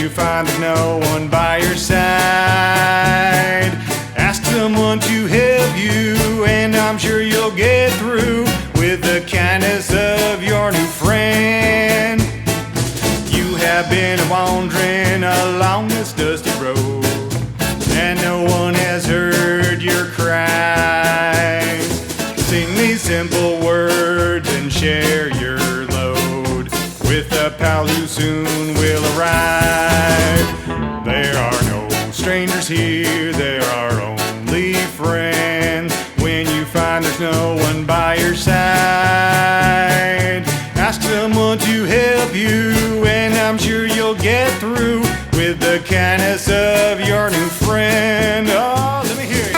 you find there's no one by your side, ask someone to help you, and I'm sure you'll get through with the kindness of your new friend. You have been wandering along this dusty road, and no one has heard your cries. Sing these simple words and share your load with a pal who soon will arrive. There are no strangers here, there are only friends. When you find there's no one by your side, ask someone to help you, and I'm sure you'll get through with the kindness of your new friend. Oh, let me hear you.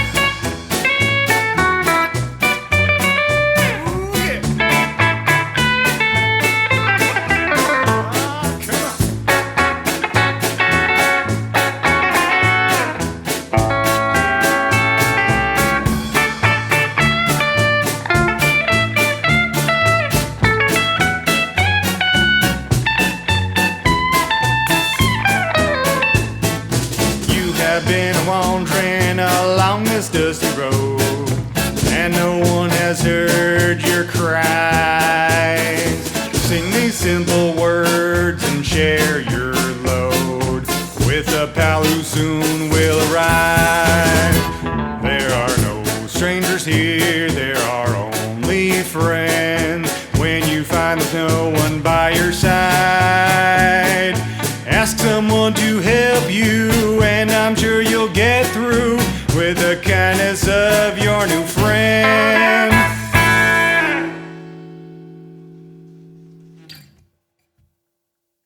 Ooh, yeah. Oh, come on. Have been wandering along this dusty road, and no one has heard your cries. Sing these simple words and share your load with a pal who soon will arrive. There are no strangers here, there are only friends. When you find there's no one by your side, ask someone to help you, and I'm sure you'll get through